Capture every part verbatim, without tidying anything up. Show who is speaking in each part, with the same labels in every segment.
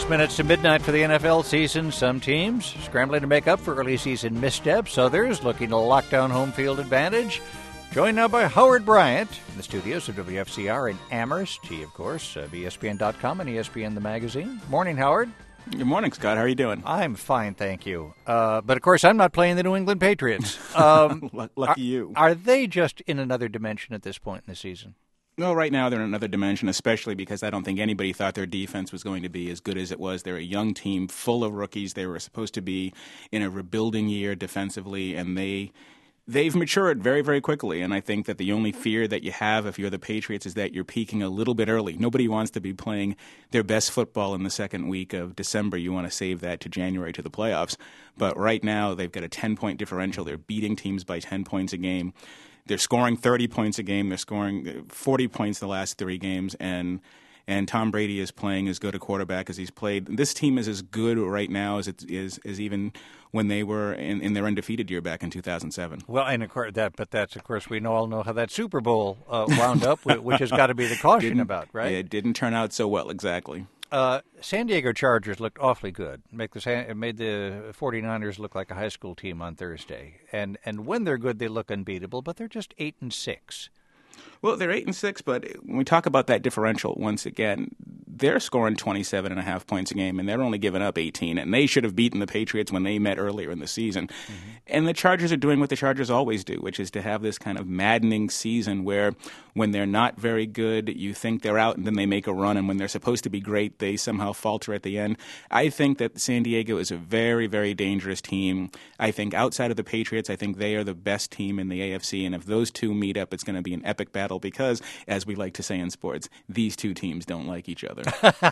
Speaker 1: Six minutes to midnight for the N F L season. Some teams scrambling to make up for early season missteps. Others looking to lock down home field advantage. Joined now by Howard Bryant in the studios of W F C R in Amherst. He, of course, of E S P N dot com and E S P N the magazine. Morning, Howard.
Speaker 2: Good morning, Scott. How are you doing?
Speaker 1: I'm fine, thank you. Uh, but, of course, I'm not playing the New England Patriots. Um,
Speaker 2: Lucky
Speaker 1: are,
Speaker 2: you.
Speaker 1: Are they just in another dimension at this point in the season?
Speaker 2: Well, right now they're in another dimension, especially because I don't think anybody thought their defense was going to be as good as it was. They're a young team full of rookies. They were supposed to be in a rebuilding year defensively, and they... They've matured very, very quickly, and I think that the only fear that you have if you're the Patriots is that you're peaking a little bit early. Nobody wants to be playing their best football in the second week of December. You want to save that to January to the playoffs. But right now they've got a ten-point differential. They're beating teams by ten points a game. They're scoring thirty points a game. They're scoring forty points the last three games, and and Tom Brady is playing as good a quarterback as he's played. This team is as good right now as it is as even when they were in, in their undefeated year back in two thousand seven.
Speaker 1: Well, and of course that, but that's of course we know, all know how that Super Bowl uh, wound up, which has got to be the caution
Speaker 2: didn't,
Speaker 1: about, right?
Speaker 2: Yeah, it didn't turn out so well, exactly.
Speaker 1: Uh, San Diego Chargers looked awfully good. Make the San, made the 49ers look like a high school team on Thursday, and and when they're good, they look unbeatable. But they're just eight and six.
Speaker 2: Well, they're eight and six, but when we talk about that differential, once again, they're scoring twenty-seven and a half points a game, and they're only giving up eighteen. And they should have beaten the Patriots when they met earlier in the season. Mm-hmm. And the Chargers are doing what the Chargers always do, which is to have this kind of maddening season where when they're not very good, you think they're out, and then they make a run. And when they're supposed to be great, they somehow falter at the end. I think that San Diego is a very, very dangerous team. I think outside of the Patriots, I think they are the best team in the A F C. And if those two meet up, it's going to be an epic battle. Because, as we like to say in sports, these two teams don't like each other.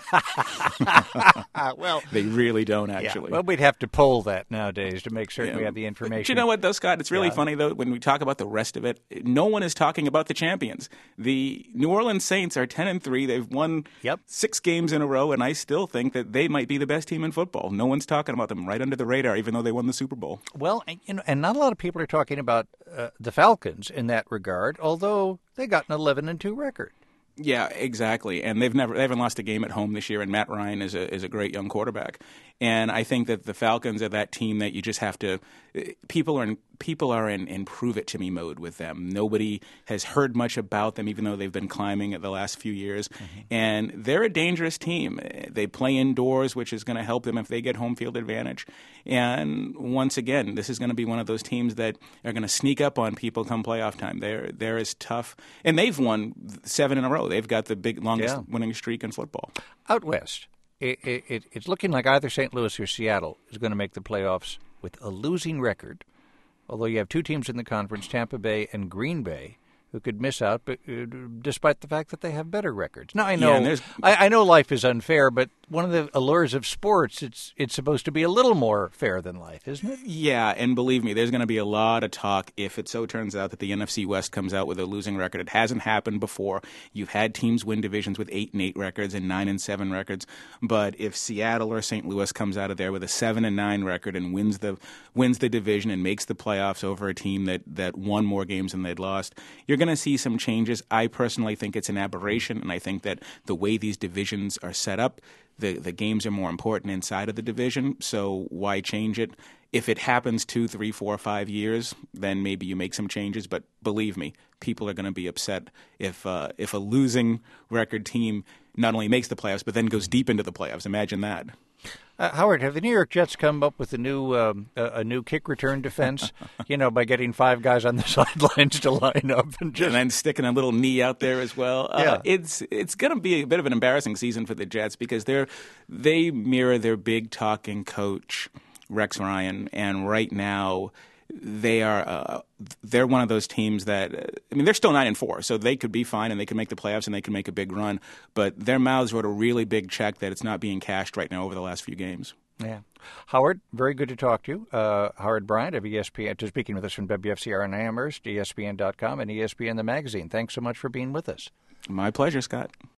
Speaker 1: Well,
Speaker 2: they really don't, actually.
Speaker 1: Yeah. Well, we'd have to poll that nowadays to make certain yeah. we have the information.
Speaker 2: But you know what, though, Scott? It's really
Speaker 1: yeah.
Speaker 2: funny, though, when we talk about the rest of it, no one is talking about the champions. The New Orleans Saints are ten and three. They've won
Speaker 1: yep.
Speaker 2: six games in a row, and I still think that they might be the best team in football. No one's talking about them, right under the radar, even though they won the Super Bowl.
Speaker 1: Well, you know, and not a lot of people are talking about uh, the Falcons in that regard, although they got an eleven and two record.
Speaker 2: Yeah, exactly. And they've never they haven't lost a game at home this year, and Matt Ryan is a is a great young quarterback. And I think that the Falcons are that team that you just have to people are in people are in, in prove it to me mode with them. Nobody has heard much about them, even though they've been climbing the last few years. Mm-hmm. And they're a dangerous team. They play indoors, which is going to help them if they get home field advantage. And once again, this is going to be one of those teams that are going to sneak up on people come playoff time. They're they're as tough, and they've won seven in a row. They've got the big longest
Speaker 1: yeah. winning
Speaker 2: streak in football.
Speaker 1: Out west, it, it, it's looking like either Saint Louis or Seattle is going to make the playoffs with a losing record. Although you have two teams in the conference, Tampa Bay and Green Bay, who could miss out, but uh, despite the fact that they have better records. Now I know,
Speaker 2: yeah,
Speaker 1: I, I know life is unfair, but one of the allures of sports, it's it's supposed to be a little more fair than life, isn't it?
Speaker 2: Yeah, and believe me, there's going to be a lot of talk if it so turns out that the N F C West comes out with a losing record. It hasn't happened before. You've had teams win divisions with eight and eight records and nine and seven records, but if Seattle or Saint Louis comes out of there with a seven and nine record and wins the wins the division and makes the playoffs over a team that that won more games than they'd lost, you're going to see some changes. I personally think it's an aberration, and I think that the way these divisions are set up, the the games are more important inside of the division, so why change it? If it happens two, three, four, five years, then maybe you make some changes. But believe me, people are going to be upset if uh, if a losing record team not only makes the playoffs, but then goes deep into the playoffs. Imagine that.
Speaker 1: Uh, Howard, have the New York Jets come up with a new um, a, a new kick return defense? You know, by getting five guys on the sidelines to line up and just
Speaker 2: and then sticking a little knee out there as well. Uh,
Speaker 1: yeah.
Speaker 2: it's it's going to be a bit of an embarrassing season for the Jets because they're they mirror their big talking coach Rex Ryan, and right now they are uh, they're one of those teams that uh, I mean they're still nine and four, so they could be fine and they can make the playoffs and they can make a big run. But their mouths wrote a really big check that it's not being cashed right now over the last few games.
Speaker 1: Yeah, Howard, very good to talk to you. Uh, Howard Bryant of E S P N, to speaking with us from W F C R in Amherst, E S P N dot com, and E S P N the magazine. Thanks so much for being with us.
Speaker 2: My pleasure, Scott.